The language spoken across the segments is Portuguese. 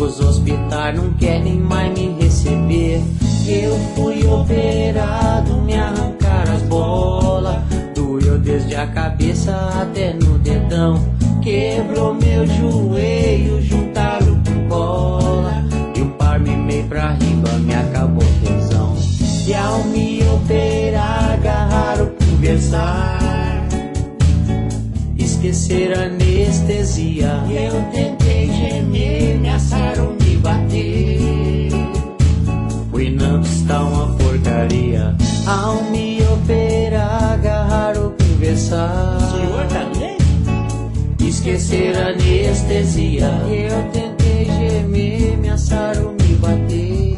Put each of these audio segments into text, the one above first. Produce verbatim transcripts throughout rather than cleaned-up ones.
Os hospitais não querem mais me receber. Eu fui operado, me arrancaram as bolas. Doeu desde a cabeça até no dedão. Quebrou meu joelho, juntaram com cola. E um par me meio pra riba, me acabou o tesão. E ao me operar, agarraram conversar. Esquecer a anestesia. Eu tentei gemer, me assaram, me bater. O Inamp está uma porcaria. Ao me operar, agarraram conversar. Senhor, tá bem? Esquecer a anestesia. Eu tentei gemer, me assaram, me bater.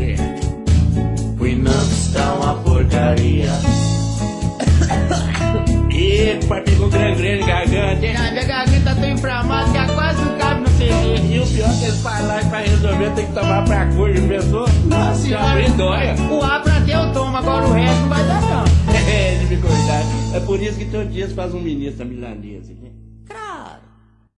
O Inamp está uma porcaria. Epa, pegou gangrena em garganta. Minha garganta tá tão inflamada que quase não cabe no C D. E o pior é que eles falam que pra resolver tem que tomar pra cor, já pensou? Nossa senhora, dóia. o A pra ter eu tomo, agora o resto não vai dar não. É, de me cortar. É por isso que todo dia você faz um ministro milanesa, né? Claro.